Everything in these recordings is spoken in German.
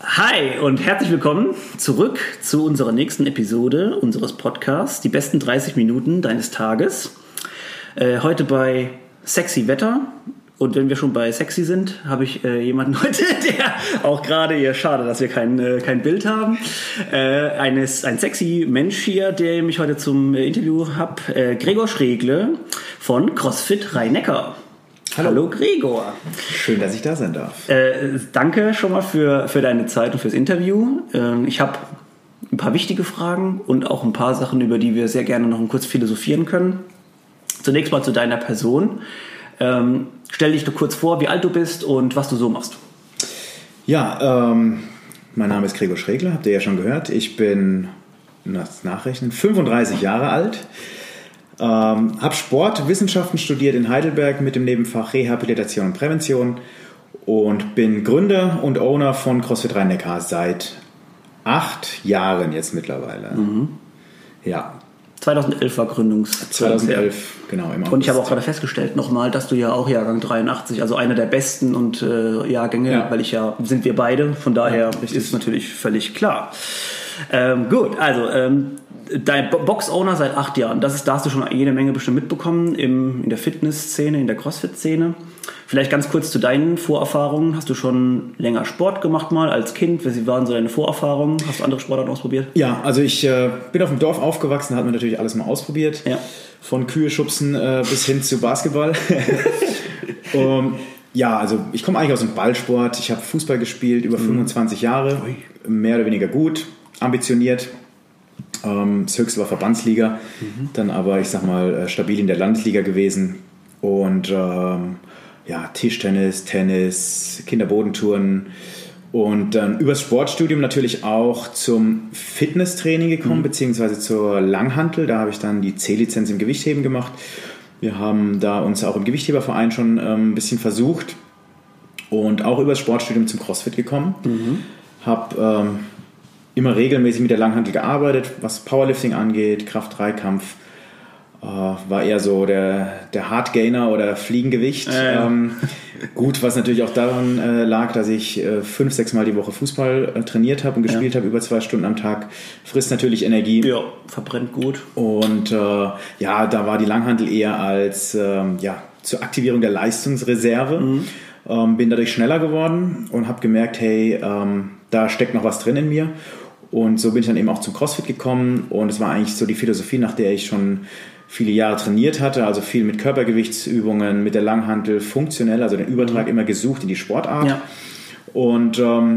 Hi und herzlich willkommen zurück zu unserer nächsten Episode unseres Podcasts, die besten 30 Minuten deines Tages. Heute bei sexy Wetter. Und wenn wir schon bei sexy sind, habe ich jemanden heute, der auch gerade hier, schade, dass wir kein Bild haben, ein sexy Mensch hier, der mich heute zum Interview hat, Gregor Schregle von CrossFit Rhein-Neckar. Hallo Gregor. Schön, dass ich da sein darf. Danke schon mal für deine Zeit und fürs Interview. Ich habe ein paar wichtige Fragen und auch ein paar Sachen, über die wir sehr gerne noch kurz philosophieren können. Zunächst mal zu deiner Person. Stell dich doch kurz vor, wie alt du bist und was du so machst. Ja, mein Name ist Gregor Schregle, habt ihr ja schon gehört. Ich bin, nachrechnen, 35 Jahre alt. Habe Sportwissenschaften studiert in Heidelberg mit dem Nebenfach Rehabilitation und Prävention und bin Gründer und Owner von CrossFit Rhein-Neckar seit 8 Jahren jetzt mittlerweile. Mhm. Ja. 2011 war Gründungszeit. 2011, genau. Im August. Und ich habe auch gerade festgestellt nochmal, dass du ja auch Jahrgang 83, also einer der besten und Jahrgänge, weil sind wir beide, von daher ist natürlich völlig klar. Gut, also dein Box-Owner seit 8 Jahren, da hast du schon jede Menge bestimmt mitbekommen in der Fitness-Szene, in der CrossFit-Szene. Vielleicht ganz kurz zu deinen Vorerfahrungen. Hast du schon länger Sport gemacht mal als Kind? Wie waren so deine Vorerfahrungen? Hast du andere Sportarten ausprobiert? Ja, also ich bin auf dem Dorf aufgewachsen, hat man natürlich alles mal ausprobiert. Ja. Von Kühe schubsen bis hin zu Basketball. Ja, also ich komme eigentlich aus dem Ballsport. Ich habe Fußball gespielt über 25 Jahre. Mehr oder weniger gut, ambitioniert. Das höchste war Verbandsliga, dann aber, ich sag mal, stabil in der Landesliga gewesen und Tischtennis, Tennis, Kinderbodenturnen und dann übers Sportstudium natürlich auch zum Fitnesstraining gekommen, beziehungsweise zur Langhantel. Da habe ich dann die C-Lizenz im Gewichtheben gemacht. Wir haben da uns auch im Gewichtheberverein schon ein bisschen versucht und auch übers Sportstudium zum CrossFit gekommen. Habe immer regelmäßig mit der Langhantel gearbeitet, was Powerlifting angeht, Kraft-3-Kampf. War eher so der Hardgainer oder Fliegengewicht. Gut, was natürlich auch daran lag, dass ich 5-6 Mal die Woche Fußball trainiert habe und gespielt habe, über 2 Stunden am Tag. Frisst natürlich Energie. Ja, verbrennt gut. Und da war die Langhantel eher als zur Aktivierung der Leistungsreserve. Bin dadurch schneller geworden und habe gemerkt, hey, da steckt noch was drin in mir. Und so bin ich dann eben auch zum CrossFit gekommen und es war eigentlich so die Philosophie, nach der ich schon viele Jahre trainiert hatte, also viel mit Körpergewichtsübungen, mit der Langhantel, funktionell, also den Übertrag immer gesucht in die Sportart. Ja. Und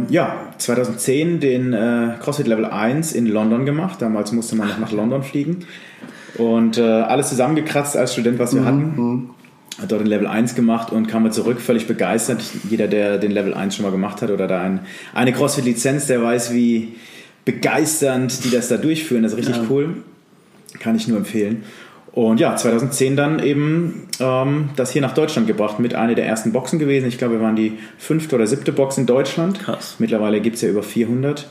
2010 den CrossFit Level 1 in London gemacht, damals musste man noch nach London fliegen und alles zusammengekratzt als Student, was wir hatten. Hat dort den Level 1 gemacht und kam zurück, völlig begeistert. Jeder, der den Level 1 schon mal gemacht hat oder da eine CrossFit-Lizenz, der weiß, wie begeisternd die das da durchführen. Das ist richtig cool. Kann ich nur empfehlen. Und 2010 dann eben das hier nach Deutschland gebracht, mit einer der ersten Boxen gewesen. Ich glaube, wir waren die 5. oder 7. Box in Deutschland. Krass. Mittlerweile gibt es ja über 400.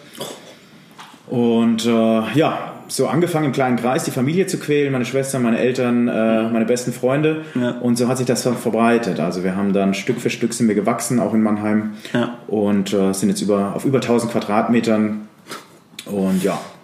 Und so angefangen im kleinen Kreis, die Familie zu quälen, meine Schwester, meine Eltern, meine besten Freunde. Ja. Und so hat sich das dann verbreitet. Also wir haben dann Stück für Stück sind wir gewachsen, auch in Mannheim. Ja. Und sind jetzt auf über 1000 Quadratmetern. Und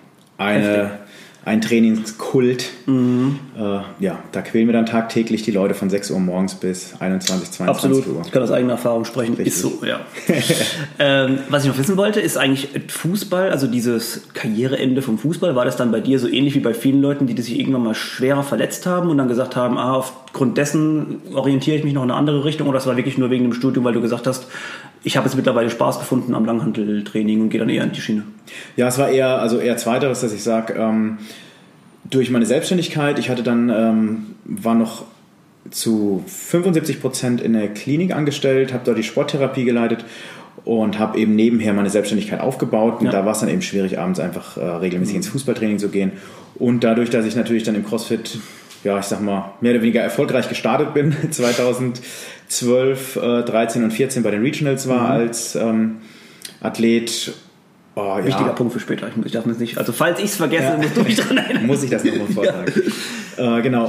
ein Trainingskult. Da quälen wir dann tagtäglich die Leute von 6 Uhr morgens bis 21, 22 Absolut. Uhr. Ich kann aus eigener Erfahrung sprechen. Richtig. Ist so, ja. Was ich noch wissen wollte, ist eigentlich Fußball, also dieses Karriereende vom Fußball, war das dann bei dir so ähnlich wie bei vielen Leuten, die sich irgendwann mal schwerer verletzt haben und dann gesagt haben, aufgrund dessen orientiere ich mich noch in eine andere Richtung, oder das war wirklich nur wegen dem Studium, weil du gesagt hast, ich habe jetzt mittlerweile Spaß gefunden am Langhanteltraining und gehe dann eher in die Schiene? Ja, es war eher zweiteres, dass ich sage, durch meine Selbstständigkeit, ich hatte dann, war noch zu 75% in der Klinik angestellt, habe dort die Sporttherapie geleitet und habe eben nebenher meine Selbstständigkeit aufgebaut. Und da war es dann eben schwierig, abends einfach regelmäßig ins Fußballtraining zu gehen. Und dadurch, dass ich natürlich dann im CrossFit, ich sag mal, mehr oder weniger erfolgreich gestartet bin, 2012, 13 und 14 bei den Regionals war als Athlet. Wichtiger Punkt für später. Ich darf das nicht. Also falls ich es vergesse, musst du mich dran erinnern. Muss ich das nochmal vortragen. Genau.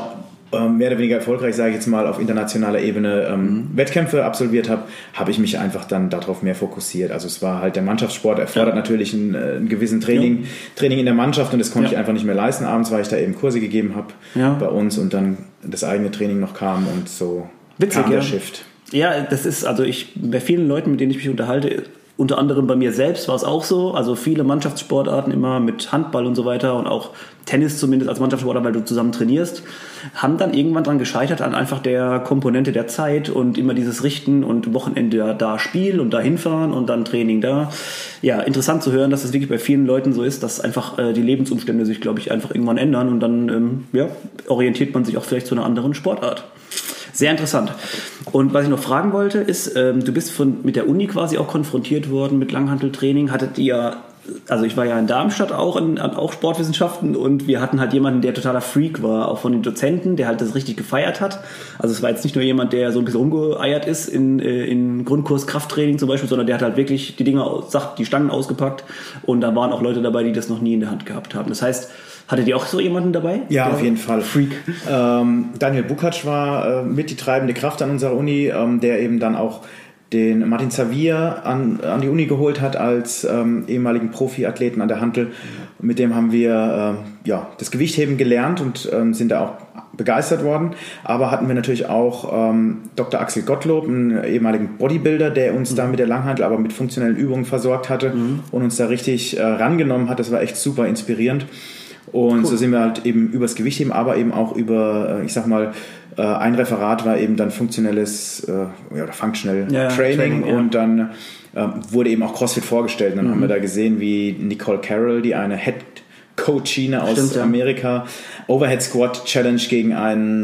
mehr oder weniger erfolgreich, sage ich jetzt mal, auf internationaler Ebene Wettkämpfe absolviert habe, habe ich mich einfach dann darauf mehr fokussiert. Also es war halt der Mannschaftssport, erfordert natürlich einen gewissen Training in der Mannschaft und das konnte ich einfach nicht mehr leisten abends, weil ich da eben Kurse gegeben habe bei uns und dann das eigene Training noch kam und so kam der Shift. Ja, das ist, also bei vielen Leuten, mit denen ich mich unterhalte, unter anderem bei mir selbst war es auch so, also viele Mannschaftssportarten immer mit Handball und so weiter und auch Tennis zumindest als Mannschaftssportler, weil du zusammen trainierst, haben dann irgendwann dran gescheitert an einfach der Komponente der Zeit und immer dieses Richten und Wochenende da Spiel und da hinfahren und dann Training da. Ja, interessant zu hören, dass es wirklich bei vielen Leuten so ist, dass einfach die Lebensumstände sich, glaube ich, einfach irgendwann ändern und dann orientiert man sich auch vielleicht zu einer anderen Sportart. Sehr interessant. Und was ich noch fragen wollte, ist, du bist mit der Uni quasi auch konfrontiert worden mit Langhanteltraining. Hattet ihr, also ich war ja in Darmstadt auch Sportwissenschaften und wir hatten halt jemanden, der totaler Freak war, auch von den Dozenten, der halt das richtig gefeiert hat. Also es war jetzt nicht nur jemand, der so ein bisschen rumgeeiert ist in Grundkurs Krafttraining zum Beispiel, sondern der hat halt wirklich die Stangen ausgepackt und da waren auch Leute dabei, die das noch nie in der Hand gehabt haben. Das heißt, hattet ihr auch so jemanden dabei? Ja, auf jeden Fall. Freak. Daniel Bukatsch war mit die treibende Kraft an unserer Uni, der eben dann auch den Martin Xavier an die Uni geholt hat als ehemaligen Profiathleten an der Hantel. Mit dem haben wir das Gewichtheben gelernt und sind da auch begeistert worden. Aber hatten wir natürlich auch Dr. Axel Gottlob, einen ehemaligen Bodybuilder, der uns da mit der Langhantel, aber mit funktionellen Übungen versorgt hatte und uns da richtig rangenommen hat. Das war echt super inspirierend. Und so sind wir halt eben übers Gewichtheben, aber eben auch über, ich sag mal, ein Referat war eben dann funktionelles oder Functional Training und dann wurde eben auch CrossFit vorgestellt. Und dann haben wir da gesehen, wie Nicole Carroll, die eine Head Coachine aus Amerika, Overhead Squat Challenge gegen einen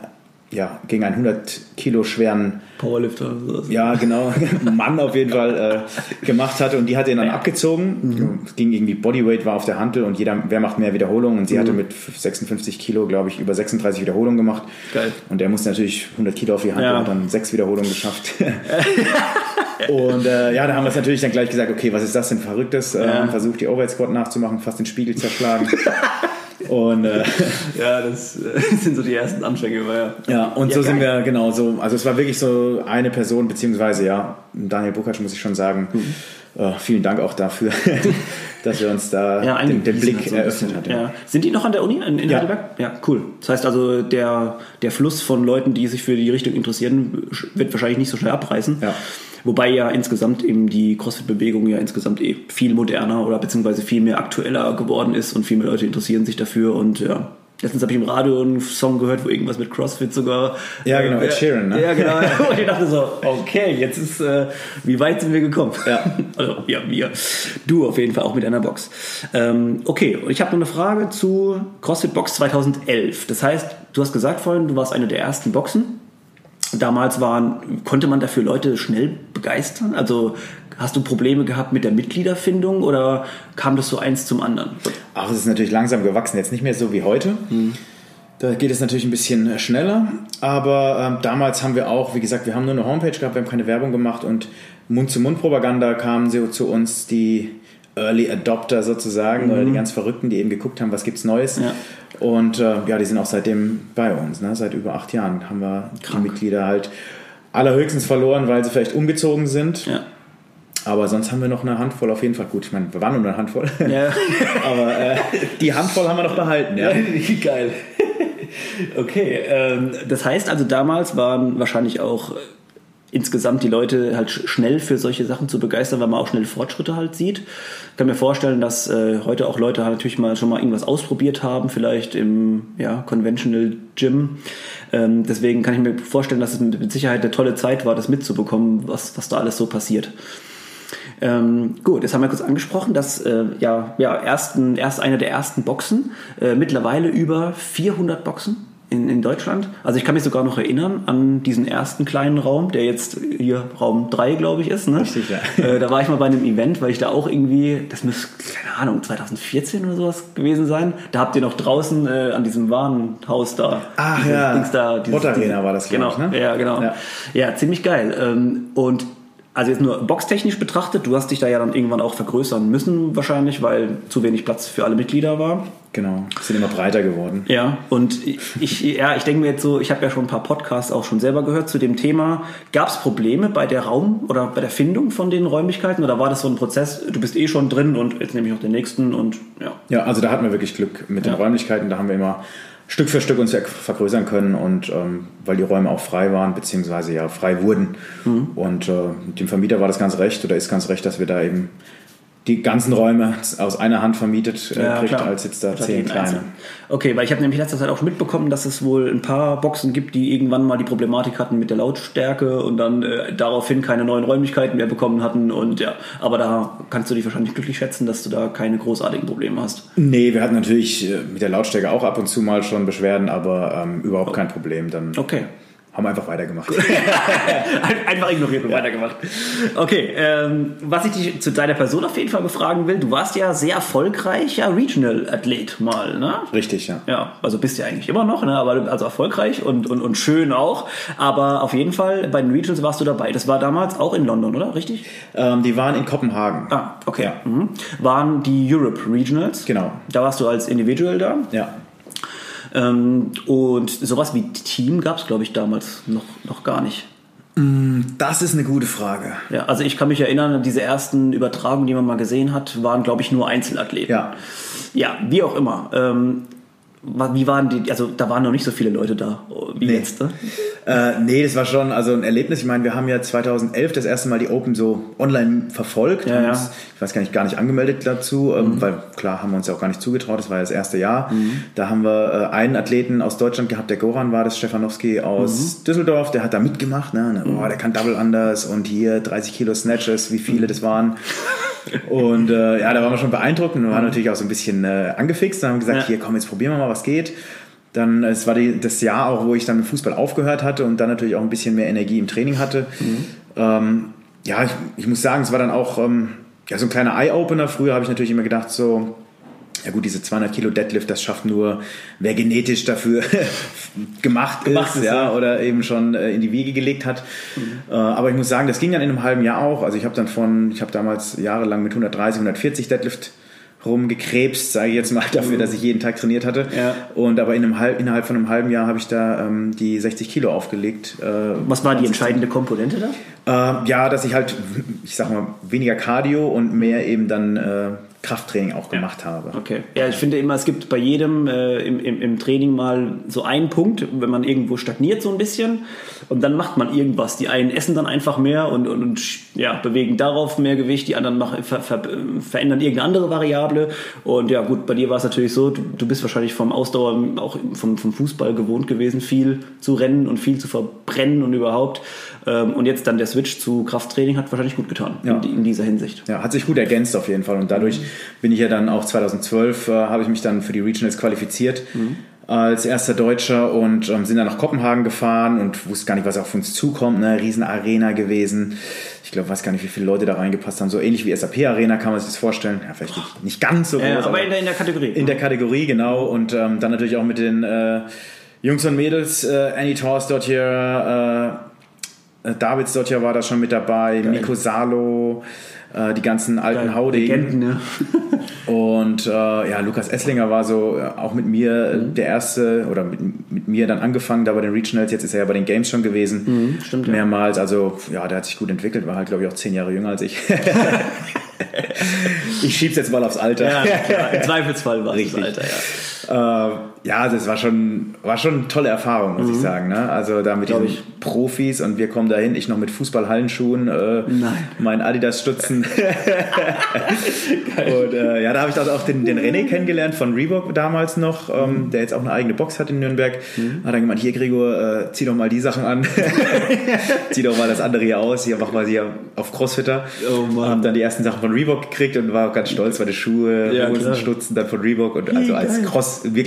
100 Kilo schweren Powerlifter. Ja, genau. Mann auf jeden Fall gemacht hatte und die hat ihn dann abgezogen. Es ging irgendwie Bodyweight war auf der Hantel und wer macht mehr Wiederholungen und sie hatte mit 56 Kilo, glaube ich, über 36 Wiederholungen gemacht. Geil. Und der musste natürlich 100 Kilo auf die Hantel und dann 6 Wiederholungen geschafft. Und da haben wir es natürlich dann gleich gesagt, okay, was ist das denn Verrücktes? Versucht die Overhead Squat nachzumachen, fast den Spiegel zerschlagen. Und das sind so die ersten Anfänge. So sind wir genau so. Also es war wirklich so eine Person, beziehungsweise Daniel Bukatsch, muss ich schon sagen. Vielen Dank auch dafür, dass wir uns da den Blick eröffnet hat. Ja. Sind die noch an der Uni in Heidelberg? Ja, cool. Das heißt also, der Fluss von Leuten, die sich für die Richtung interessieren, wird wahrscheinlich nicht so schnell abreißen. Ja. Wobei ja insgesamt eben die CrossFit-Bewegung ja insgesamt viel moderner oder beziehungsweise viel mehr aktueller geworden ist und viel mehr Leute interessieren sich dafür und letztens habe ich im Radio einen Song gehört, wo irgendwas mit CrossFit sogar... Ja, genau, Ed Sheeran, ne? Ja, genau. Und ich dachte so, okay, jetzt ist... wie weit sind wir gekommen? Ja. Also, wir. Du auf jeden Fall auch mit einer Box. Okay, und ich habe noch eine Frage zu CrossFit Box 2011. Das heißt, du hast gesagt vorhin, du warst eine der ersten Boxen. Damals konnte man dafür Leute schnell begeistern? Also hast du Probleme gehabt mit der Mitgliederfindung oder kam das so eins zum anderen? Ach, es ist natürlich langsam gewachsen, jetzt nicht mehr so wie heute. Da geht es natürlich ein bisschen schneller, aber damals haben wir auch, wie gesagt, wir haben nur eine Homepage gehabt, wir haben keine Werbung gemacht und Mund-zu-Mund-Propaganda kamen so zu uns, die Early Adopter sozusagen oder die ganz Verrückten, die eben geguckt haben, was gibt's Neues. Ja. Und die sind auch seitdem bei uns. Ne? Seit über 8 Jahren haben wir die Mitglieder halt allerhöchstens verloren, weil sie vielleicht umgezogen sind. Ja. Aber sonst haben wir noch eine Handvoll auf jeden Fall. Gut, ich meine, wir waren nur eine Handvoll. Ja. Aber die Handvoll haben wir noch behalten. Ja. Geil. Okay, das heißt also, damals waren wahrscheinlich auch insgesamt die Leute halt schnell für solche Sachen zu begeistern, weil man auch schnell Fortschritte halt sieht. Ich kann mir vorstellen, dass heute auch Leute halt natürlich schon mal irgendwas ausprobiert haben, vielleicht im Conventional Gym. Deswegen kann ich mir vorstellen, dass es mit Sicherheit eine tolle Zeit war, das mitzubekommen, was da alles so passiert. Gut, jetzt haben wir kurz angesprochen, dass erst eine der ersten Boxen, mittlerweile über 400 Boxen in Deutschland. Also ich kann mich sogar noch erinnern an diesen ersten kleinen Raum, der jetzt hier Raum 3, glaube ich, ist. Ne? Richtig, ja. Da war ich mal bei einem Event, weil ich da auch irgendwie, das müsste, keine Ahnung, 2014 oder sowas gewesen sein. Da habt ihr noch draußen an diesem Warenhaus da. Ach ja, Bot Arena war das, genau. Ich, ne? Ja, genau. Ja, ziemlich geil. Und Also jetzt nur boxtechnisch betrachtet, du hast dich da ja dann irgendwann auch vergrößern müssen wahrscheinlich, weil zu wenig Platz für alle Mitglieder war. Genau, sind immer breiter geworden. Ja, und ich denke mir jetzt so, ich habe ja schon ein paar Podcasts auch schon selber gehört zu dem Thema. Gab es Probleme bei der oder bei der Findung von den Räumlichkeiten oder war das so ein Prozess, du bist schon drin und jetzt nehme ich noch den nächsten und ja. Ja, also da hatten wir wirklich Glück mit den Räumlichkeiten, da haben wir immer Stück für Stück uns vergrößern können und weil die Räume auch frei waren, beziehungsweise ja frei wurden. Und dem Vermieter war das ganz recht oder ist ganz recht, dass wir da eben die ganzen Räume aus einer Hand vermietet kriegt, als jetzt da 10 kleine. Okay, weil ich habe nämlich letzter Zeit auch schon mitbekommen, dass es wohl ein paar Boxen gibt, die irgendwann mal die Problematik hatten mit der Lautstärke und dann daraufhin keine neuen Räumlichkeiten mehr bekommen hatten und ja, aber da kannst du dich wahrscheinlich glücklich schätzen, dass du da keine großartigen Probleme hast. Nee, wir hatten natürlich mit der Lautstärke auch ab und zu mal schon Beschwerden, aber überhaupt kein Problem. Dann haben wir einfach weitergemacht. Einfach ignoriert und weitergemacht. Okay, was ich dich zu deiner Person auf jeden Fall befragen will, du warst ja sehr erfolgreicher Regional-Athlet mal, ne? Richtig, ja. Ja, also bist ja eigentlich immer noch, ne? Aber also erfolgreich und schön auch. Aber auf jeden Fall bei den Regionals warst du dabei. Das war damals auch in London, oder? Richtig? Die waren in Kopenhagen. Ah, okay. Ja. Waren die Europe Regionals? Genau. Da warst du als Individual da? Ja. Und sowas wie Team gab es, glaube ich, damals noch gar nicht. Das ist eine gute Frage. Ja, also ich kann mich erinnern, an diese ersten Übertragungen, die man mal gesehen hat, waren, glaube ich, nur Einzelathleten. Ja. Ja, wie auch immer. Wie waren die, also da waren noch nicht so viele Leute da, wie jetzt, ne? Nee, das war schon also ein Erlebnis. Ich meine, wir haben ja 2011 das erste Mal die Open so online verfolgt. Ja, uns, ich weiß gar nicht angemeldet dazu, weil klar haben wir uns ja auch gar nicht zugetraut. Das war ja das erste Jahr. Da haben wir einen Athleten aus Deutschland gehabt, der Goran war das, Stefanowski aus Düsseldorf, der hat da mitgemacht. Ne? Der kann Double Unders und hier 30 Kilo Snatches, wie viele das waren. Und da waren wir schon beeindruckt und waren natürlich auch so ein bisschen angefixt. Dann haben wir gesagt, hier komm, jetzt probieren wir mal, was geht. Dann, es war das Jahr auch, wo ich dann mit Fußball aufgehört hatte und dann natürlich auch ein bisschen mehr Energie im Training hatte. Ich muss sagen, es war dann auch so ein kleiner Eye-Opener. Früher habe ich natürlich immer gedacht, so, ja gut, diese 200 Kilo Deadlift, das schafft nur, wer genetisch dafür gemacht ist, oder eben schon in die Wiege gelegt hat. Aber ich muss sagen, das ging dann in einem halben Jahr auch. Also ich habe damals jahrelang mit 130, 140 Deadlift rumgekrebst, sage ich jetzt mal, dafür, dass ich jeden Tag trainiert hatte. Ja. Und aber innerhalb von einem halben Jahr habe ich da die 60 Kilo aufgelegt. Was war die entscheidende Komponente da? Dass ich halt, ich sag mal, weniger Cardio und mehr eben dann Krafttraining auch gemacht habe. Okay. Ja, ich finde immer, es gibt bei jedem im Training mal so einen Punkt, wenn man irgendwo stagniert so ein bisschen und dann macht man irgendwas. Die einen essen dann einfach mehr und bewegen darauf mehr Gewicht, die anderen verändern irgendeine andere Variable und ja gut, bei dir war es natürlich so, du bist wahrscheinlich vom Ausdauer, auch vom Fußball gewohnt gewesen, viel zu rennen und viel zu verbrennen und überhaupt und jetzt dann der Switch zu Krafttraining hat wahrscheinlich gut getan in dieser Hinsicht. Ja, hat sich gut ergänzt auf jeden Fall und dadurch bin ich ja dann auch 2012, habe ich mich dann für die Regionals qualifiziert als erster Deutscher und sind dann nach Kopenhagen gefahren und wusste gar nicht, was auf uns zukommt. Ne? Riesenarena gewesen. Ich glaube, weiß gar nicht, wie viele Leute da reingepasst haben. So ähnlich wie SAP Arena kann man sich das vorstellen. Ja, vielleicht nicht ganz so groß. Aber in der Kategorie. In der Kategorie, genau. Und dann natürlich auch mit den Jungs und Mädels. Annie Thors dort hier, Davids dort hier war da schon mit dabei. Geil. Miko Salo. Die ganzen alten Haudegen. Ne? Und Lukas Esslinger war so auch mit mir der erste oder mit mir dann angefangen, da bei den Regionals, jetzt ist er ja bei den Games schon gewesen. Stimmt, mehrmals, also der hat sich gut entwickelt, war halt glaube ich auch 10 Jahre jünger als ich. Ich schieb's jetzt mal aufs Alter. Ja, klar. Im Zweifelsfall war es das Alter, das war schon eine tolle Erfahrung, muss ich sagen. Ne? Also da mit den Profis und wir kommen dahin, ich noch mit Fußball-Hallenschuhen, meinen Adidas-Stutzen. Und da habe ich auch den René kennengelernt von Reebok damals noch, der jetzt auch eine eigene Box hat in Nürnberg. Hat dann gemeint, hier Gregor, zieh doch mal die Sachen an. Zieh doch mal das andere hier aus, hier mach mal hier auf Crossfitter. Oh Mann. Hab dann die ersten Sachen von Reebok gekriegt und war auch ganz stolz, meine Schuhe, Hosen, Stutzen dann von Reebok und also als wirklich Crossfit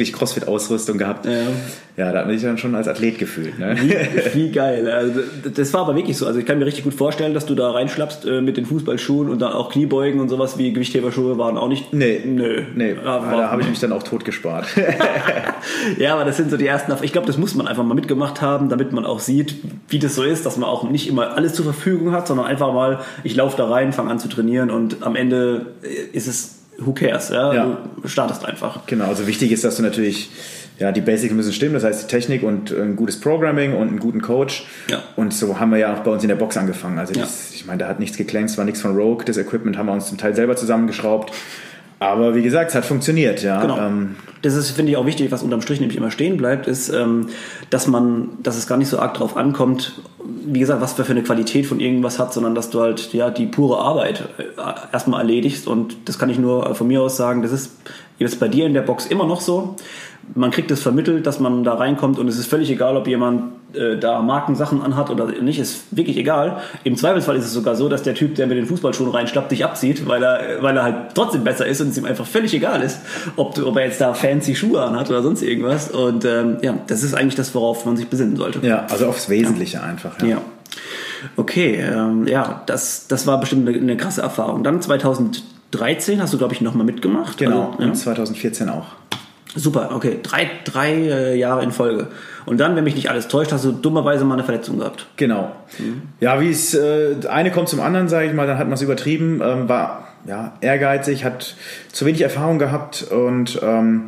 CrossFit-Ausrüstung gehabt. Ja, da hat man sich dann schon als Athlet gefühlt. Ne? Wie geil. Also, das war aber wirklich so. Also ich kann mir richtig gut vorstellen, dass du da reinschlappst mit den Fußballschuhen und dann auch Kniebeugen und sowas wie Gewichtheberschuhe waren auch nicht... Nee. Ja, da habe ich mich dann auch tot gespart. Ja, aber das sind so die ersten... Ich glaube, das muss man einfach mal mitgemacht haben, damit man auch sieht, wie das so ist, dass man auch nicht immer alles zur Verfügung hat, sondern einfach mal, ich laufe da rein, fange an zu trainieren und am Ende ist es... Who cares? Ja? Du startest einfach. Genau, also wichtig ist, dass du natürlich... Ja, die Basics müssen stimmen, das heißt die Technik und ein gutes Programming und einen guten Coach. Ja. Und so haben wir ja auch bei uns in der Box angefangen. Also ich meine, da hat nichts geklängt, es war nichts von Rogue. Das Equipment haben wir uns zum Teil selber zusammengeschraubt. Aber wie gesagt, es hat funktioniert. Ja. Genau. Das ist, finde ich, auch wichtig, was unterm Strich nämlich immer stehen bleibt, ist, dass es gar nicht so arg drauf ankommt, wie gesagt, was für eine Qualität von irgendwas hat, sondern dass du halt die pure Arbeit erstmal erledigst. Und das kann ich nur von mir aus sagen, das ist jetzt bei dir in der Box immer noch so. Man kriegt es vermittelt, dass man da reinkommt und es ist völlig egal, ob jemand da Markensachen anhat oder nicht, ist wirklich egal. Im Zweifelsfall ist es sogar so, dass der Typ, der mit den Fußballschuhen reinschlappt, dich abzieht, weil er halt trotzdem besser ist und es ihm einfach völlig egal ist, ob er jetzt da fancy Schuhe anhat oder sonst irgendwas. Und das ist eigentlich das, worauf man sich besinnen sollte. Ja, also aufs Wesentliche einfach. Ja. Okay, das war bestimmt eine krasse Erfahrung. Dann 2013 hast du, glaube ich, nochmal mitgemacht. Genau, also, und 2014 auch. Super, okay. Drei Jahre in Folge. Und dann, wenn mich nicht alles täuscht, hast du dummerweise mal eine Verletzung gehabt. Genau. Ja, wie es eine kommt zum anderen, sage ich mal, dann hat man es übertrieben, war ehrgeizig, hat zu wenig Erfahrung gehabt und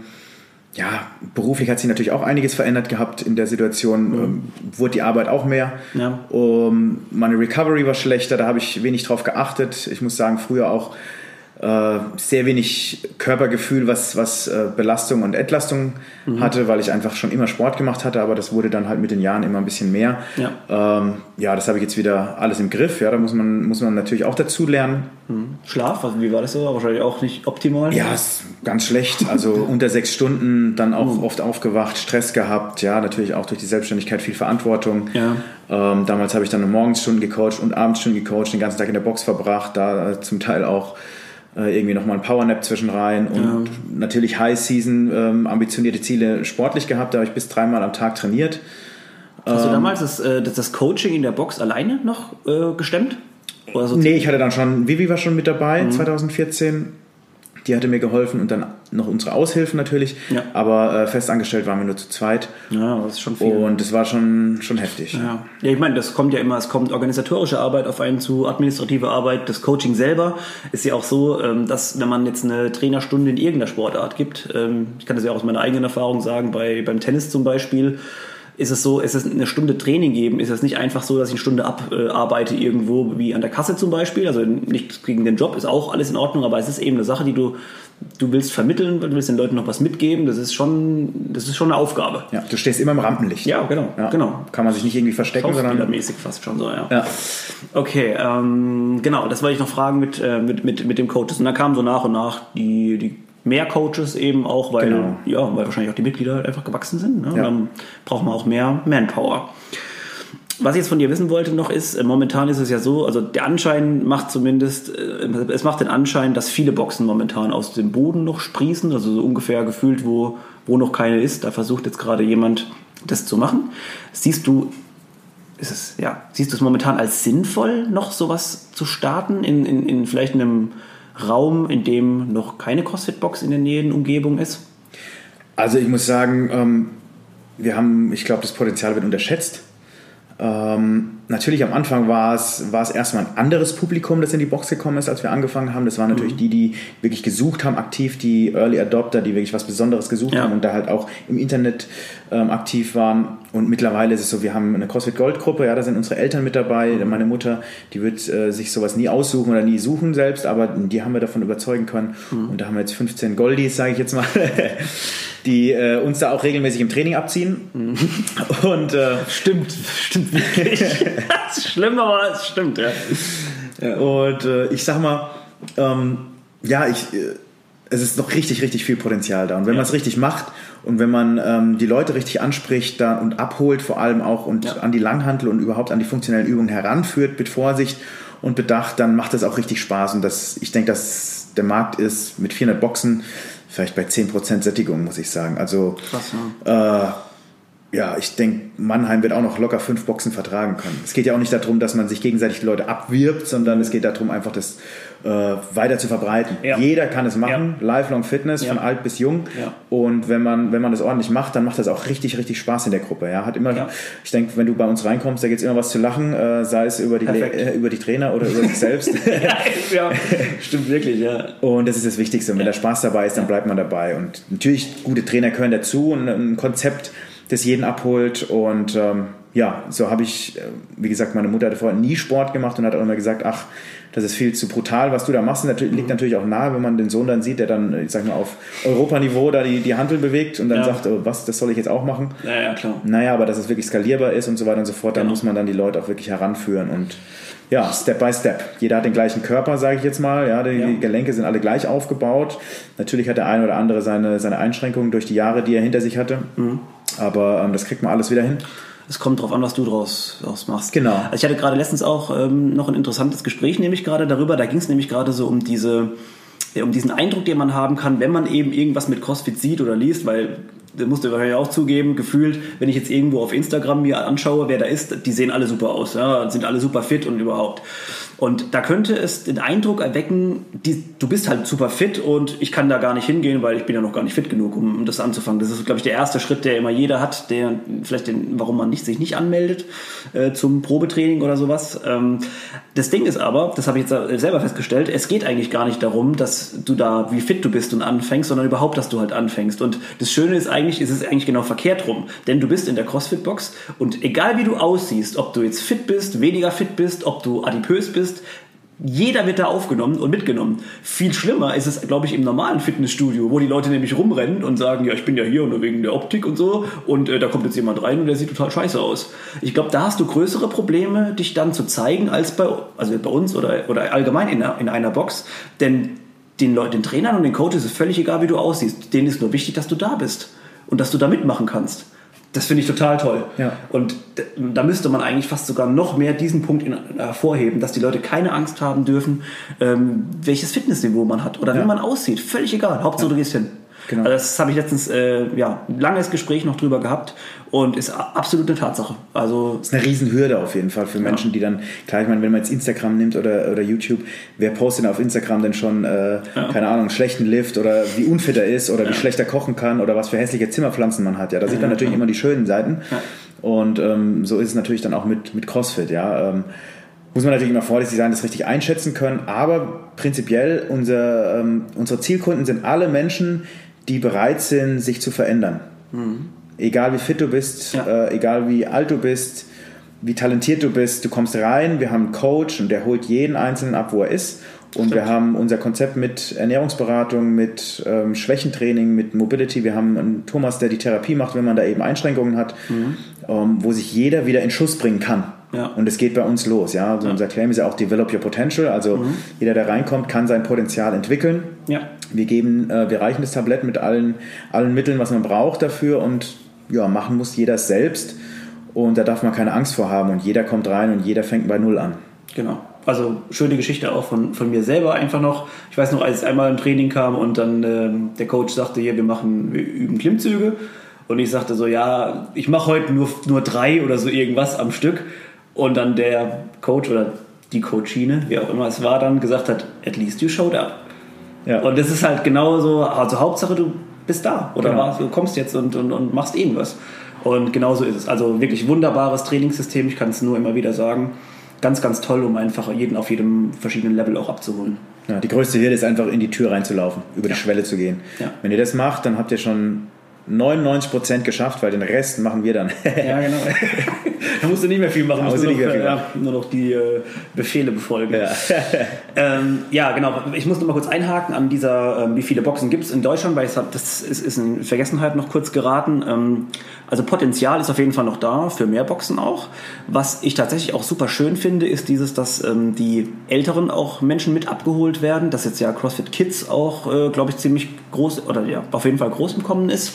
beruflich hat sich natürlich auch einiges verändert gehabt in der Situation, wurde die Arbeit auch mehr. Ja. Meine Recovery war schlechter, da habe ich wenig drauf geachtet. Ich muss sagen, früher auch sehr wenig Körpergefühl, was Belastung und Entlastung hatte, weil ich einfach schon immer Sport gemacht hatte, aber das wurde dann halt mit den Jahren immer ein bisschen mehr. Ja, das habe ich jetzt wieder alles im Griff. Ja, da muss man natürlich auch dazu lernen. Schlaf, wie war das so? Wahrscheinlich auch nicht optimal? Ja, ist ganz schlecht. Also unter 6 Stunden, dann auch oft aufgewacht, Stress gehabt. Ja, natürlich auch durch die Selbstständigkeit viel Verantwortung. Ja. Damals habe ich dann Morgensstunden gecoacht und Abendstunden gecoacht, den ganzen Tag in der Box verbracht, da zum Teil auch irgendwie nochmal ein Powernap zwischen rein und natürlich High Season, ambitionierte Ziele sportlich gehabt, da habe ich bis 3-mal am Tag trainiert. Hast du damals das Coaching in der Box alleine noch gestemmt? Oder so? Nee, ich hatte dann schon, Vivi war schon mit dabei, 2014. Die hatte mir geholfen und dann noch unsere Aushilfen natürlich. Ja. Aber festangestellt waren wir nur zu zweit. Ja, das ist schon viel. Und das war schon heftig. Ja, ich meine, das kommt ja immer, es kommt organisatorische Arbeit auf einen zu, administrative Arbeit. Das Coaching selber ist ja auch so, dass wenn man jetzt eine Trainerstunde in irgendeiner Sportart gibt, ich kann das ja auch aus meiner eigenen Erfahrung sagen, beim Tennis zum Beispiel, ist es so, es ist eine Stunde Training geben, ist es nicht einfach so, dass ich eine Stunde abarbeite irgendwo wie an der Kasse zum Beispiel, also nicht gegen den Job, ist auch alles in Ordnung, aber es ist eben eine Sache, die du willst vermitteln, du willst den Leuten noch was mitgeben, das ist schon eine Aufgabe. Ja, du stehst immer im Rampenlicht. Ja, genau. Kann man sich nicht irgendwie verstecken, sondern mäßig fast schon so, ja. Okay, genau, das wollte ich noch fragen mit dem Coaches und dann kamen so nach und nach die mehr Coaches eben auch, weil wahrscheinlich auch die Mitglieder halt einfach gewachsen sind. Ne? Ja. Dann braucht man auch mehr Manpower. Was ich jetzt von dir wissen wollte noch ist, momentan ist es ja so, also der Anschein macht zumindest, es macht den Anschein, dass viele Boxen momentan aus dem Boden noch sprießen, also so ungefähr gefühlt, wo noch keine ist, da versucht jetzt gerade jemand das zu machen. Siehst du es momentan als sinnvoll, noch sowas zu starten, in vielleicht einem Raum, in dem noch keine CrossFit-Box in der näheren Umgebung ist? Also ich muss sagen, ich glaube, das Potenzial wird unterschätzt. Natürlich am Anfang war es erstmal ein anderes Publikum, das in die Box gekommen ist, als wir angefangen haben. Das waren natürlich die wirklich gesucht haben, aktiv, die Early Adopter, die wirklich was Besonderes gesucht haben und da halt auch im Internet aktiv waren. Und mittlerweile ist es so, wir haben eine CrossFit Gold Gruppe, da sind unsere Eltern mit dabei. Meine Mutter, die wird sich sowas nie aussuchen oder nie suchen selbst, aber die haben wir davon überzeugen können. Und da haben wir jetzt 15 Goldies, sage ich jetzt mal, die uns da auch regelmäßig im Training abziehen. Und stimmt wirklich. Das ist schlimm, aber es stimmt, ja. Und ich sag mal, es ist noch richtig, richtig viel Potenzial da. Und wenn man es richtig macht und wenn man die Leute richtig anspricht und abholt vor allem auch und an die Langhantel und überhaupt an die funktionellen Übungen heranführt mit Vorsicht und Bedacht, dann macht das auch richtig Spaß. Und ich denke, dass der Markt ist mit 400 Boxen vielleicht bei 10% Sättigung, muss ich sagen. Also krass, ja, ich denke, Mannheim wird auch noch locker 5 Boxen vertragen können. Es geht ja auch nicht darum, dass man sich gegenseitig die Leute abwirbt, sondern es geht darum, einfach das weiter zu verbreiten. Ja. Jeder kann es machen, Lifelong Fitness, von alt bis jung. Ja. Und wenn man das ordentlich macht, dann macht das auch richtig, richtig Spaß in der Gruppe. Ja, ich denke, wenn du bei uns reinkommst, da gibt es immer was zu lachen, sei es über die Trainer oder über sich selbst. Ja, stimmt wirklich, ja. Und das ist das Wichtigste. Und wenn da Spaß dabei ist, dann bleibt man dabei. Und natürlich, gute Trainer gehören dazu und ein Konzept, das jeden abholt. Und so habe ich, wie gesagt, meine Mutter hatte vorher nie Sport gemacht und hat auch immer gesagt, ach, das ist viel zu brutal, was du da machst. Das liegt natürlich auch nahe, wenn man den Sohn dann sieht, der dann, ich sag mal, auf Europaniveau da die Hanteln bewegt und dann sagt, oh, was, das soll ich jetzt auch machen. Ja, klar. Naja, aber dass es wirklich skalierbar ist und so weiter und so fort, dann muss man dann die Leute auch wirklich heranführen und ja, Step by Step. Jeder hat den gleichen Körper, sage ich jetzt mal. Ja, die Gelenke sind alle gleich aufgebaut. Natürlich hat der eine oder andere seine Einschränkungen durch die Jahre, die er hinter sich hatte. Aber das kriegt man alles wieder hin. Es kommt drauf an, was du draus machst. Genau. Also ich hatte gerade letztens auch noch ein interessantes Gespräch, nämlich gerade darüber. Da ging es nämlich gerade so um diesen Eindruck, den man haben kann, wenn man eben irgendwas mit CrossFit sieht oder liest, weil das musst du wahrscheinlich auch zugeben, gefühlt, wenn ich jetzt irgendwo auf Instagram mir anschaue, wer da ist, die sehen alle super aus, ja, sind alle super fit und überhaupt. Und da könnte es den Eindruck erwecken, du bist halt super fit und ich kann da gar nicht hingehen, weil ich bin ja noch gar nicht fit genug, um das anzufangen. Das ist, glaube ich, der erste Schritt, der immer jeder hat, warum man sich nicht anmeldet zum Probetraining oder sowas. Das Ding ist aber, das habe ich jetzt selber festgestellt, es geht eigentlich gar nicht darum, dass du da, wie fit du bist und anfängst, sondern überhaupt, dass du halt anfängst. Und das Schöne ist eigentlich, es ist eigentlich genau verkehrt rum. Denn du bist in der CrossFit-Box und egal wie du aussiehst, ob du jetzt fit bist, weniger fit bist, ob du adipös bist, jeder wird da aufgenommen und mitgenommen. Viel schlimmer ist es, glaube ich, im normalen Fitnessstudio, wo die Leute nämlich rumrennen und sagen, ja, ich bin ja hier nur wegen der Optik und so und da kommt jetzt jemand rein und der sieht total scheiße aus. Ich glaube, da hast du größere Probleme, dich dann zu zeigen, als bei uns oder allgemein in einer Box, denn den Trainern und den Coaches ist völlig egal, wie du aussiehst. Denen ist nur wichtig, dass du da bist und dass du da mitmachen kannst. Das finde ich total toll. Ja. Und da müsste man eigentlich fast sogar noch mehr diesen Punkt hervorheben, dass die Leute keine Angst haben dürfen, welches Fitnessniveau man hat oder wie man aussieht. Völlig egal. Hauptsache du gehst hin. Genau. Also das habe ich letztens ein langes Gespräch noch drüber gehabt und ist absolut eine Tatsache. Also das ist eine Riesenhürde auf jeden Fall für Menschen, die dann, klar, ich meine, wenn man jetzt Instagram nimmt oder YouTube, wer postet denn auf Instagram denn schon, keine Ahnung, einen schlechten Lift oder wie unfit er ist oder wie schlecht er kochen kann oder was für hässliche Zimmerpflanzen man hat. Ja, da sieht man natürlich immer die schönen Seiten und so ist es natürlich dann auch mit CrossFit, muss man natürlich immer vorsichtig sein, das richtig einschätzen können, aber prinzipiell unsere Zielkunden sind alle Menschen, die bereit sind, sich zu verändern. Egal wie fit du bist, egal wie alt du bist, wie talentiert du bist, du kommst rein, wir haben einen Coach und der holt jeden Einzelnen ab, wo er ist. Und wir haben unser Konzept mit Ernährungsberatung, mit Schwächentraining, mit Mobility. Wir haben einen Thomas, der die Therapie macht, wenn man da eben Einschränkungen hat, wo sich jeder wieder in Schuss bringen kann. Ja. Und es geht bei uns los. Ja? Also unser Claim ist ja auch Develop Your Potential. Also jeder, der reinkommt, kann sein Potenzial entwickeln. Ja. Wir reichen das Tablett mit allen Mitteln, was man braucht dafür. Und machen muss jeder es selbst. Und da darf man keine Angst vor haben. Und jeder kommt rein und jeder fängt bei Null an. Genau. Also schöne Geschichte auch von mir selber einfach noch. Ich weiß noch, als ich einmal im Training kam und dann der Coach sagte, hier, wir üben Klimmzüge. Und ich sagte so, ja, ich mache heute nur 3 oder so irgendwas am Stück. Und dann der Coach oder die Coachine, wie auch immer es war, dann gesagt hat, at least you showed up. Ja. Und das ist halt genau so, also Hauptsache du bist da oder du kommst jetzt und machst irgendwas. Und genau so ist es. Also wirklich wunderbares Trainingssystem, ich kann es nur immer wieder sagen. Ganz, ganz toll, um einfach jeden auf jedem verschiedenen Level auch abzuholen. Ja, die größte Hürde ist einfach in die Tür reinzulaufen, über die Schwelle zu gehen. Ja. Wenn ihr das macht, dann habt ihr schon 99% geschafft, weil den Rest machen wir dann. Ja, genau. Da musst du nicht mehr viel machen, nur noch die Befehle befolgen. Ja. Genau. Ich muss noch mal kurz einhaken an dieser, wie viele Boxen gibt es in Deutschland, weil das ist in Vergessenheit noch kurz geraten. Also Potenzial ist auf jeden Fall noch da, für mehr Boxen auch. Was ich tatsächlich auch super schön finde, ist dass die älteren auch Menschen mit abgeholt werden, dass jetzt ja CrossFit Kids auch, glaube ich, ziemlich groß oder auf jeden Fall groß im Kommen ist.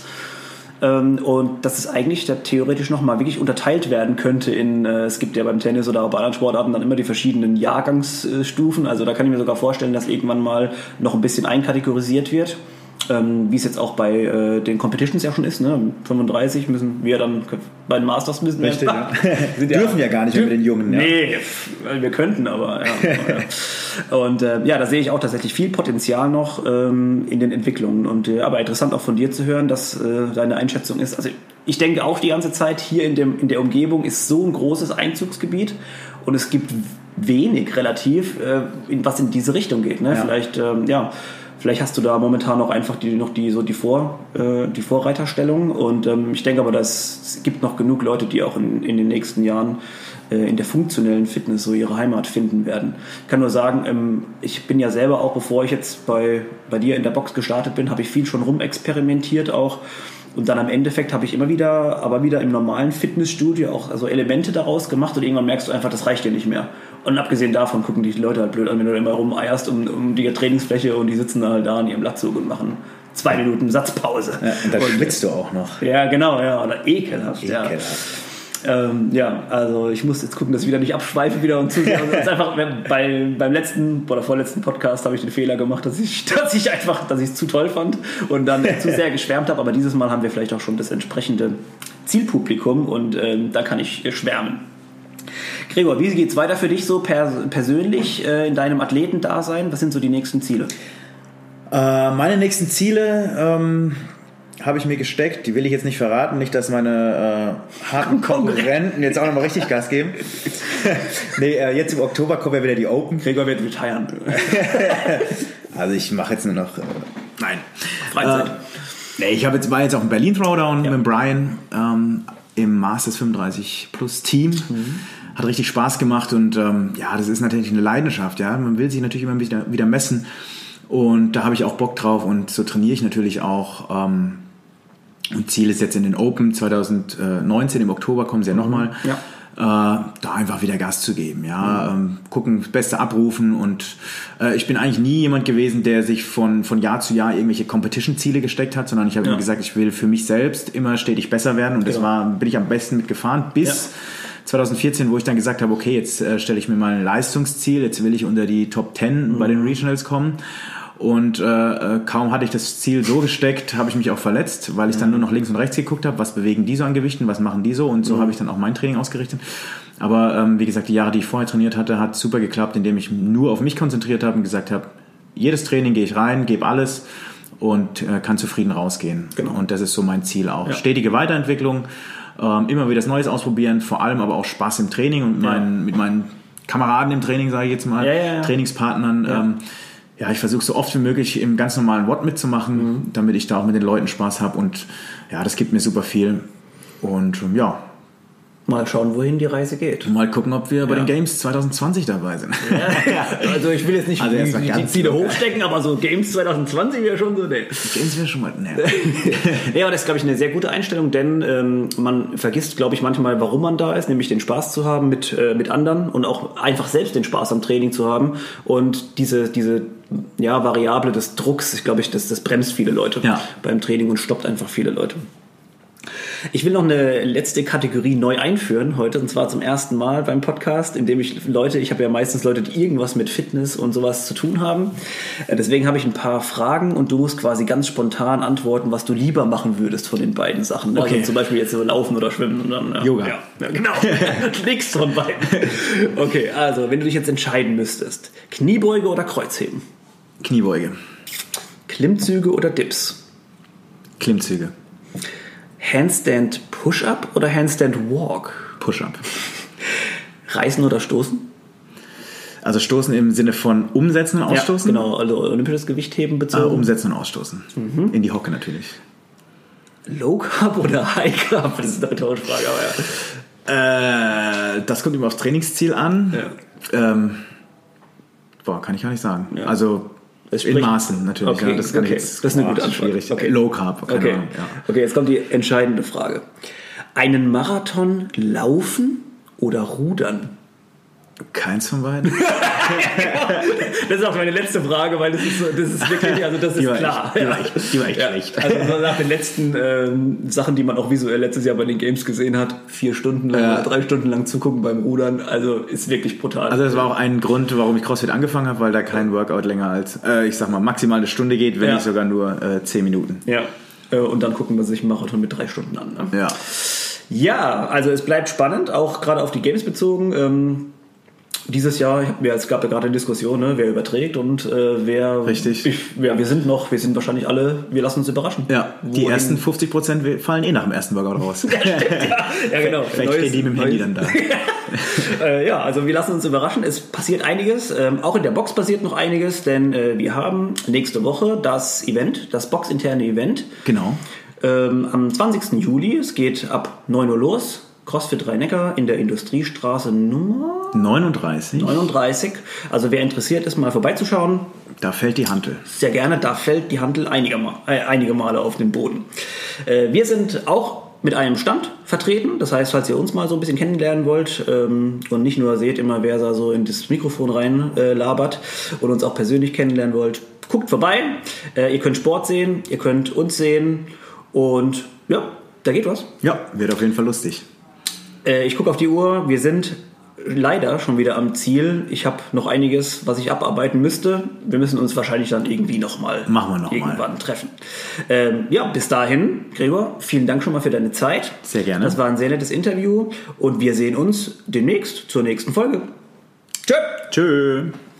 Und dass es eigentlich da theoretisch nochmal wirklich unterteilt werden könnte es gibt ja beim Tennis oder auch bei anderen Sportarten dann immer die verschiedenen Jahrgangsstufen, also da kann ich mir sogar vorstellen, dass irgendwann mal noch ein bisschen einkategorisiert wird. wie es jetzt auch bei den Competitions ja schon ist, ne? 35 müssen wir dann bei den Masters müssen. Richtig, ja. Dürfen ja gar nicht mehr mit den Jungen. Nee, wir könnten, aber ja. Und da sehe ich auch tatsächlich viel Potenzial noch in den Entwicklungen. Und aber interessant auch von dir zu hören, dass deine Einschätzung ist. Also ich denke auch die ganze Zeit, hier in der Umgebung ist so ein großes Einzugsgebiet und es gibt wenig relativ, was in diese Richtung geht. Ne? Ja. Vielleicht hast du da momentan noch einfach die Vorreiterstellung und ich denke aber, es gibt noch genug Leute, die auch in den nächsten Jahren in der funktionellen Fitness so ihre Heimat finden werden. Ich kann nur sagen, ich bin ja selber auch, bevor ich jetzt bei dir in der Box gestartet bin, habe ich viel schon rumexperimentiert auch. Und dann am Endeffekt habe ich immer wieder im normalen Fitnessstudio auch also Elemente daraus gemacht und irgendwann merkst du einfach, das reicht dir nicht mehr. Und abgesehen davon gucken die Leute halt blöd an, wenn du immer rumeierst um die Trainingsfläche und die sitzen halt da in ihrem Latzug und machen 2 Minuten Satzpause. Ja, und dann schwitzt du auch noch. Ja, genau, ja. Oder ekelhaft. Also ich muss jetzt gucken, dass ich wieder nicht abschweife wieder und zu sehr. Also einfach beim letzten oder vorletzten Podcast habe ich den Fehler gemacht, dass ich es zu toll fand und dann zu sehr geschwärmt habe. Aber dieses Mal haben wir vielleicht auch schon das entsprechende Zielpublikum und da kann ich schwärmen. Gregor, wie geht's weiter für dich so persönlich in deinem Athletendasein? Was sind so die nächsten Ziele? Meine nächsten Ziele habe ich mir gesteckt, die will ich jetzt nicht verraten, nicht, dass meine harten Konkurrenten jetzt auch nochmal richtig Gas geben. Nee, jetzt im Oktober kommen ja wieder die Open. Gregor wird retiren. Also ich mache jetzt nur noch... nein. Freizeit. Ich war jetzt auch im Berlin Throwdown mit Brian im Masters 35 Plus Team. Hat richtig Spaß gemacht und das ist natürlich eine Leidenschaft. Ja? Man will sich natürlich immer wieder messen und da habe ich auch Bock drauf und so trainiere ich natürlich auch. Und Ziel ist jetzt in den Open 2019, im Oktober kommen sie ja nochmal, da einfach wieder Gas zu geben. Gucken, das Beste abrufen und ich bin eigentlich nie jemand gewesen, der sich von Jahr zu Jahr irgendwelche Competition-Ziele gesteckt hat, sondern ich habe immer gesagt, ich will für mich selbst immer stetig besser werden und bin ich am besten mitgefahren bis 2014, wo ich dann gesagt habe, okay, jetzt stelle ich mir mal ein Leistungsziel, jetzt will ich unter die Top 10 bei den Regionals kommen. Und kaum hatte ich das Ziel so gesteckt, habe ich mich auch verletzt, weil ich dann nur noch links und rechts geguckt habe, was bewegen die so an Gewichten, was machen die so und so habe ich dann auch mein Training ausgerichtet. Aber wie gesagt, die Jahre, die ich vorher trainiert hatte, hat super geklappt, indem ich nur auf mich konzentriert habe und gesagt habe, jedes Training gehe ich rein, gebe alles und kann zufrieden rausgehen. Genau. Und das ist so mein Ziel auch. Stetige Weiterentwicklung, immer wieder das Neues ausprobieren, vor allem aber auch Spaß im Training und mit meinen Kameraden im Training, sage ich jetzt mal, Trainingspartnern, ich versuche so oft wie möglich im ganz normalen Watt mitzumachen, damit ich da auch mit den Leuten Spaß habe und das gibt mir super viel und mal schauen, wohin die Reise geht. Mal gucken, ob wir bei den Games 2020 dabei sind. Also ich will jetzt nicht die Ziele hochstecken, aber so Games 2020 wäre schon so. Games wäre schon mal. Aber das ist, glaube ich, eine sehr gute Einstellung, denn man vergisst, glaube ich, manchmal, warum man da ist, nämlich den Spaß zu haben mit anderen und auch einfach selbst den Spaß am Training zu haben. Und diese Variable des Drucks, ich glaube, das bremst viele Leute beim Training und stoppt einfach viele Leute. Ich will noch eine letzte Kategorie neu einführen heute, und zwar zum ersten Mal beim Podcast, indem ich habe ja meistens Leute, die irgendwas mit Fitness und sowas zu tun haben. Deswegen habe ich ein paar Fragen und du musst quasi ganz spontan antworten, was du lieber machen würdest von den beiden Sachen. Okay. Also zum Beispiel jetzt so laufen oder schwimmen und dann Yoga. Ja, genau. Nichts von beiden. Okay, also wenn du dich jetzt entscheiden müsstest, Kniebeuge oder Kreuzheben? Kniebeuge. Klimmzüge oder Dips? Klimmzüge. Handstand Push-Up oder Handstand Walk? Push-Up. Reißen oder stoßen? Also stoßen im Sinne von umsetzen und ausstoßen? Ja, genau, also olympisches Gewichtheben bezogen. Umsetzen und ausstoßen. In die Hocke natürlich. Low Carb oder High Carb? Das ist eine Tauschfrage, aber das kommt immer aufs Trainingsziel an. Ja. Kann ich gar nicht sagen. Ja. Also in Maßen natürlich. Okay, das ist eine gute Antwort. Schwierig. Okay. Low Carb. Okay. Ahnung, Okay, jetzt kommt die entscheidende Frage. Einen Marathon laufen oder rudern? Keins von beiden. Das ist auch meine letzte Frage, weil das ist wirklich, also das ist klar. Die war echt schlecht. Also nach den letzten Sachen, die man auch visuell letztes Jahr bei den Games gesehen hat, 4 Stunden lang oder 3 Stunden lang zugucken beim Rudern, also ist wirklich brutal. Also das war auch ein Grund, warum ich CrossFit angefangen habe, weil da kein Workout länger als, ich sag mal, maximal eine Stunde geht, wenn nicht sogar nur 10 Minuten. Ja, und dann gucken wir sich einen Marathon mit 3 Stunden an. Ne? Ja. Ja, also es bleibt spannend, auch gerade auf die Games bezogen. Dieses Jahr, es gab ja gerade eine Diskussion, ne, wer überträgt und wer... Richtig. Wir sind wahrscheinlich alle, wir lassen uns überraschen. Ja, die ersten 50% fallen nach dem ersten Workout raus. Ja, genau. Vielleicht stehen die mit dem Handy dann da. Ja, also wir lassen uns überraschen. Es passiert einiges. Auch in der Box passiert noch einiges, denn wir haben nächste Woche das boxinterne Event. Genau. Am 20. Juli, es geht ab 9 Uhr los, CrossFit Rhein-Neckar in der Industriestraße Nummer 39. Also wer interessiert ist, mal vorbeizuschauen. Da fällt die Hantel. Sehr gerne, da fällt die Hantel einige Male auf den Boden. Wir sind auch mit einem Stand vertreten, das heißt, falls ihr uns mal so ein bisschen kennenlernen wollt und nicht nur seht immer, wer da so in das Mikrofon rein labert und uns auch persönlich kennenlernen wollt, guckt vorbei. Ihr könnt Sport sehen, ihr könnt uns sehen. Und ja, da geht was. Ja, wird auf jeden Fall lustig. Ich gucke auf die Uhr. Wir sind leider schon wieder am Ziel. Ich habe noch einiges, was ich abarbeiten müsste. Wir müssen uns wahrscheinlich dann irgendwie nochmal irgendwann treffen. Ja, bis dahin, Gregor, vielen Dank schon mal für deine Zeit. Sehr gerne. Das war ein sehr nettes Interview und wir sehen uns demnächst zur nächsten Folge. Tschö. Tschö.